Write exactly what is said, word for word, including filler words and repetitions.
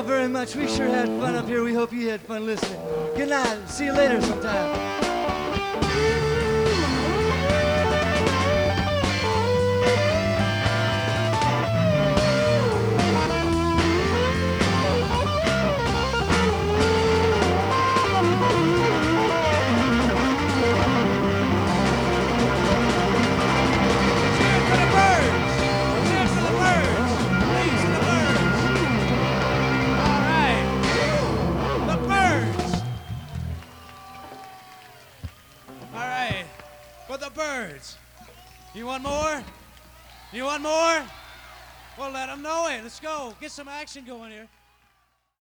all very much. We sure had fun up here. We hope you had fun listening. Good night. See you later sometime. Birds. You want more? You want more? Well, let them know it. Let's go. Get some action going here.